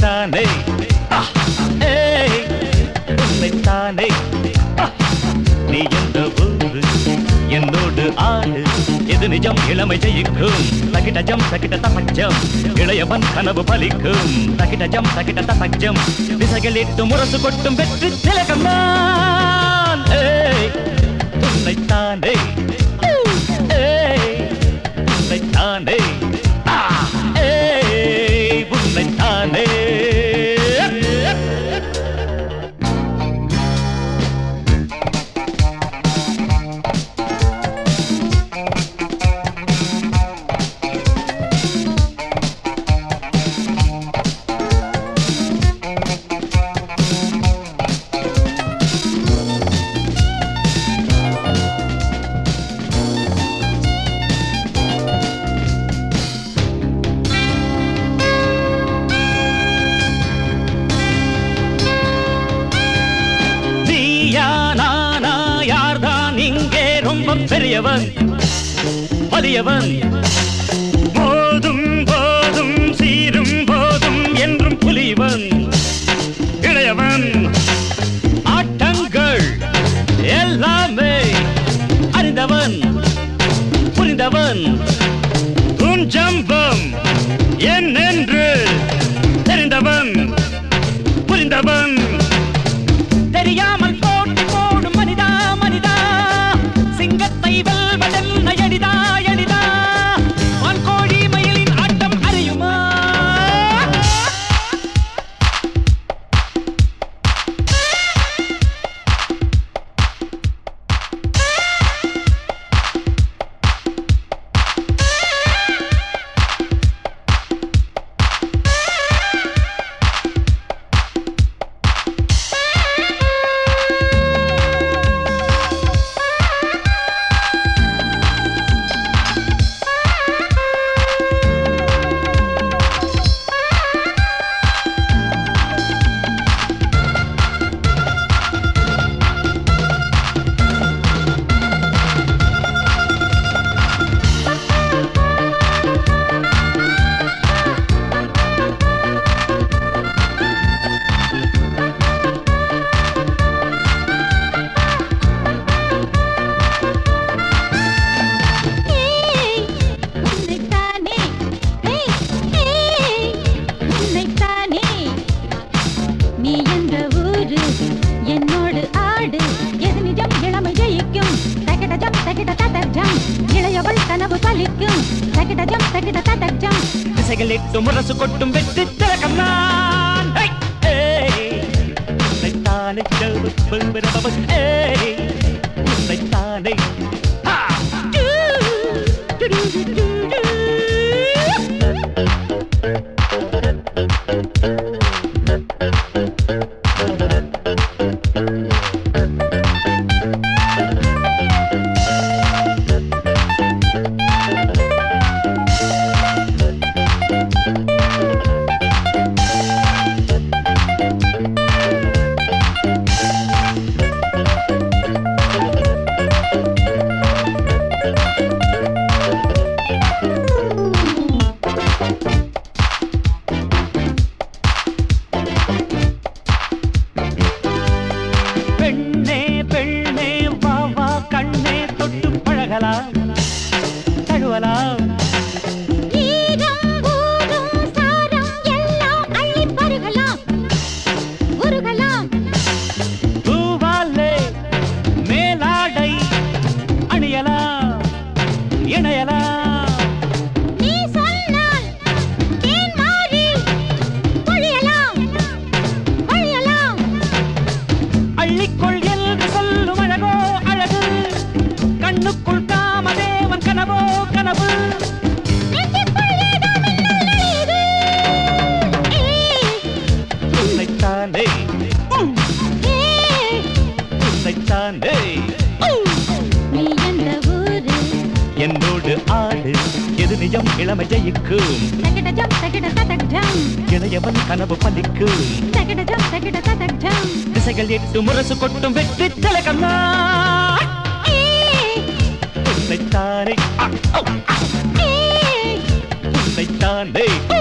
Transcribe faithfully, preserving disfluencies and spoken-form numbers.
உன்னைத்தானே ஏய் உன்னைத்தானே நீ எந்த ஊரு என்னோடு ஆடு எது நிஜம் இளமை ஜெயிக்கும் தகிடஜம் தகிட தசஜம் இளையவன் கனவு பலிக்கும் தகிடஜம் தகிட தசஜம் திசைகளிட்டு முரசு கொட்டும் வெற்றி திலகம் நான் ஏய் உன்னைத்தானே ஏய் உன்னைத்தானே ஏய் உன்னைத்தானே பெரியவன் வலியவன் போதும் போதும் சீரும் போதும் என்றும் புலிவன் இளையவன் ஆட்டங்கள் எல்லாமே அறிந்தவன் புரிந்தவன் உன் ஜம்பம் என்னென்று தெரிந்தவன் புரிந்தவன் தெரியாமல் போட்டி போடும் மனிதா மனிதா சிங்கத்தை வெல்வதென்ன எளிதா எளிதா வான்கோழி மயிலின் ஆட்டம் அறியுமா திசைகளிட்டு முரசு கொட்டும் வெற்றி திலகம் நான் உன்னைத்தானே உன்னைத்தானே பெண்ணே பெண்ணே வா வா கண்ணே தொட்டு பழகலாம் தழுவலாம் பூவாலே மேலாடை அணியலாம் இணையலாம் அள்ளிக்கொள் என்று சொல்லும் அழகோ அழகு கண்ணுக்குள் காமதேவன் கனவோ கனவு உன்னைத்தானே உன்னைத்தானே நீ எந்த ஊரு என்னோடு ஆடு எது நிஜம் இளமை ஜெயிக்கும் தகிடஜம் தகிட ததஜம் இளையவன் கனவு பலிக்கும் தகிடஜம் தகிட ததஜம் திசைகள் எட்டு முரசு கொட்டும் வெற்றி திலகம் நான் உன்னைத்தானே உன்னைத்தானே